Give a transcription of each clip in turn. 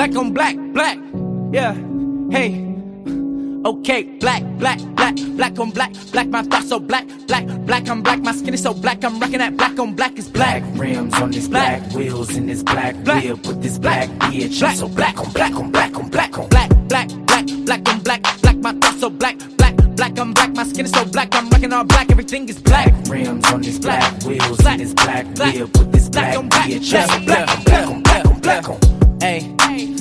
black on black, black. Yeah, hey. Okay, black, black, black, black on black, black, my thoughts so black, black, black, I'm black, my skin is so black, I'm rocking that black on black is black. Rims on this black, wheels in this black, whip with this black, bitch, I'm so black on black on black on black on black, black, black, black on black, black, my thoughts so black, black, black, I'm black, my skin is so black, I'm rocking all black, everything is black. Rims on this black, wheels in this black, whip with this black, bitch, I'm so black on black on black on black on. Hey,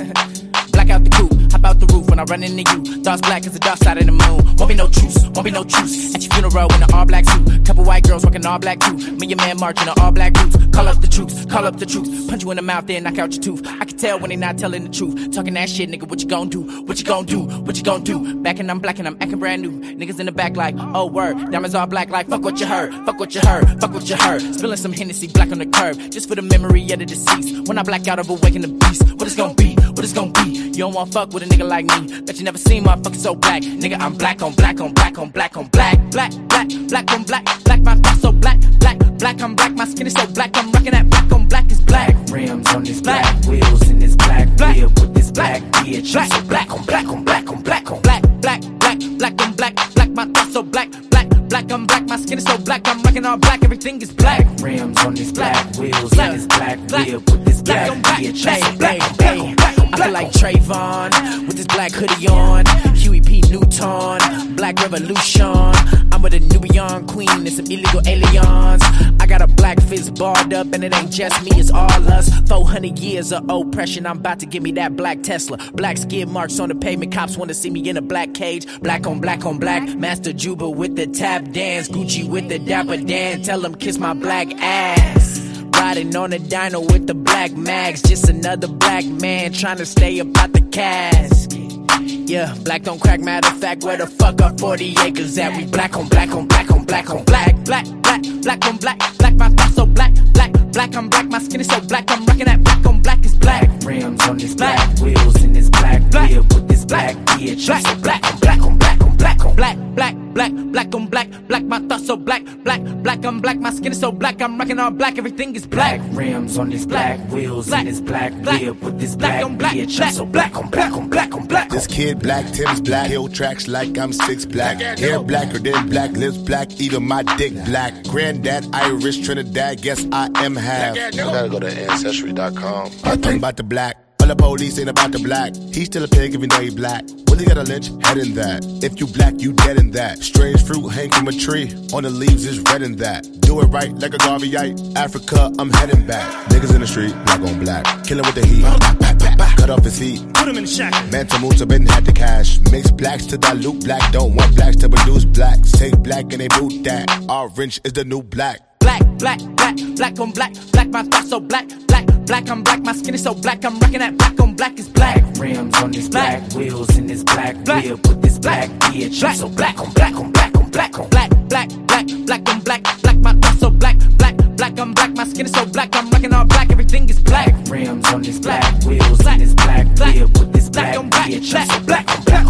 black out the coupe, hop out the roof when I run into you. Thoughts black as the dark side of the moon. Won't be no truce, won't be no truce. At your funeral in an all black suit. Couple white girls rocking all black too. Me and your man marching on all black roots. Call up the troops, call up the troops. Punch you in the mouth, then knock out your tooth. I can tell when they not telling the truth. Talking that shit, nigga, what you gon' do? What you gon' do? What you gon' do? Back and I'm black and I'm acting brand new. Niggas in the back like, oh word. Diamonds all black like, fuck what you heard. Fuck what you heard. Fuck what you heard. Spilling some Hennessy black on the curb. Just for the memory of the deceased. When I black out, I've awakened the beast. What it's gon' be? What it's gon' be? You don't wanna fuck with a nigga like me. Bet you never seen motherfuckers so black. Nigga, I'm black on black on black on black on black. Black, black, black on black. Black, my thoughts so black. Black, black, I'm black. My skin is so black. I'm rocking that black on black is black. Rims on this black, wheels in this black, whip with this black, bitch, I'm so black on black on black on black on black, black, black, black on black. Black, my thoughts so black. Black, black, I'm black. My skin is so black. I'm rocking all black. Everything is black. Rims on this black, wheels in this black, whip with this black, bitch, I'm so black on black on black on black. I feel like Trayvon with this black hoodie on. Huey P. Newton, Black Revolution. I'm with a Nubian queen and some illegal aliens. I got a black fist barred up and it ain't just me, it's all us. 400 years of oppression, I'm about to give me that black Tesla. Black skid marks on the pavement, cops wanna see me in a black cage. Black on black on black, Master Juba with the tap dance. Gucci with the Dapper Dan, tell them kiss my black ass. Riding on a dino with the black mags. Just another black man trying to stay up out the casket. Yeah, black don't crack, matter of fact, where the fuck are 40 acres at? We black on black on black on black on black. Black, black, black on black. Black, my thoughts so black. Black, black, I'm black, my skin is so black. I'm rocking that black on black is black. Rims on this black, wheels in this black, whip with this black, bitch, I'm so black on black on black on black on black. Black, black, black on black. Black, my thoughts so black. Black, black, I'm black, my skin is so black. I'm rocking all black, everything is black. Rims on this black, wheels in this black, whip with this black, bitch, I'm so black on black on black on black. This kid black, Tim's black, hill tracks like I'm 6 black. Hair blacker than black, lips black, even my dick black. Granddad Irish, Trinidad, guess I am half. I gotta go to Ancestry.com. I'm about the black. All the police ain't about the black. He's still a pig if you know he black. Willie got a lynch, head in that. If you black, you dead in that. Strange fruit hang from a tree. On the leaves is red in that. Do it right like a Garveyite. Africa, I'm heading back. Niggas in the street, black on black. Killing with the heat. Cut off his feet. Put him in the shack. Manta Musa been had the cash. Mix blacks to dilute black. Don't want blacks to produce blacks. Take black and they boot that. Orange is the new black. Black, black, black, black on black. Black, my thoughts so black. Black, black, I'm black, my skin is so black. I'm rocking that black on black is black. Rims on this black, wheels in this black, whip with this black, bitch, I'm so black on black on black on black on black. Black, black, black on black. Black, my thoughts so black. Black, black, I'm black, my skin is so black. I'm rocking all black, everything is black. Rims on this black, wheels in this black, whip with this black, bitch, I'm so black on black